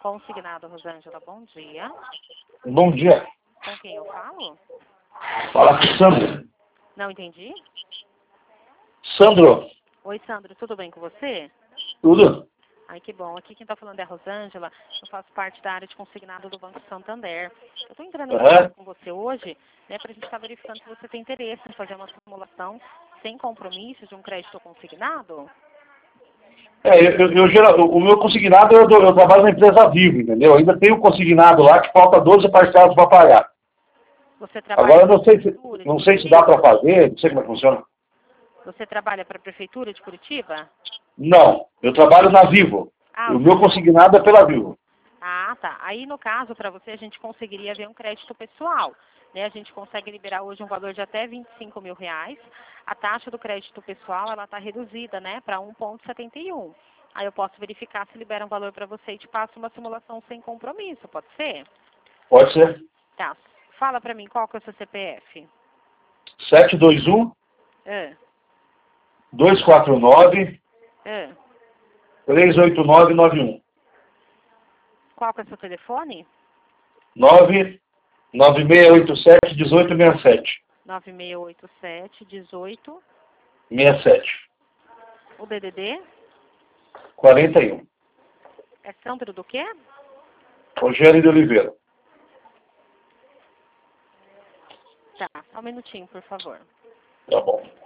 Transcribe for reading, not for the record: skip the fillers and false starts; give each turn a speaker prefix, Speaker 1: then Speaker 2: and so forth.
Speaker 1: Consignado, Rosângela, bom dia.
Speaker 2: Bom dia.
Speaker 1: Com quem eu falo?
Speaker 2: Fala com o Sandro.
Speaker 1: Não entendi.
Speaker 2: Sandro,
Speaker 1: Oi, Sandro, tudo bem com você?
Speaker 2: tudo?
Speaker 1: Ai, que bom. Aqui quem está falando é a Rosângela. Eu faço parte da área de consignado do Banco Santander. Eu estou entrando em contato com você hoje, né, para a gente estar verificando se você tem interesse em fazer uma simulação sem compromisso de um crédito consignado.
Speaker 2: O meu consignado, eu trabalho na empresa Vivo, entendeu? Eu ainda tenho consignado lá que falta 12 parcelas para pagar.
Speaker 1: Você trabalha
Speaker 2: Agora eu
Speaker 1: prefeitura
Speaker 2: não
Speaker 1: de
Speaker 2: sei se dá
Speaker 1: Curitiba?
Speaker 2: para fazer, não sei como é que funciona.
Speaker 1: Você trabalha para a prefeitura de Curitiba?
Speaker 2: Não, eu trabalho na Vivo.
Speaker 1: Ah,
Speaker 2: O meu consignado é pela Vivo.
Speaker 1: Ah, tá. Aí, no caso, para você, a gente conseguiria ver um crédito pessoal. Né? A gente consegue liberar hoje um valor de até R$ 25 mil. A taxa do crédito pessoal, ela está reduzida, né, para 1,71. Aí eu posso verificar se libera um valor para você e te passo uma simulação sem compromisso, pode ser?
Speaker 2: Pode ser.
Speaker 1: Tá. Fala para mim, qual que é o seu CPF?
Speaker 2: 721
Speaker 1: Ah,
Speaker 2: 249
Speaker 1: ah.
Speaker 2: 38991.
Speaker 1: Qual que é o seu telefone?
Speaker 2: 99687 1867.
Speaker 1: 9687-18.
Speaker 2: 67.
Speaker 1: O DDD?
Speaker 2: 41.
Speaker 1: É Sandro do quê?
Speaker 2: Rogério de Oliveira.
Speaker 1: Tá, só um minutinho, por favor.
Speaker 2: Tá bom.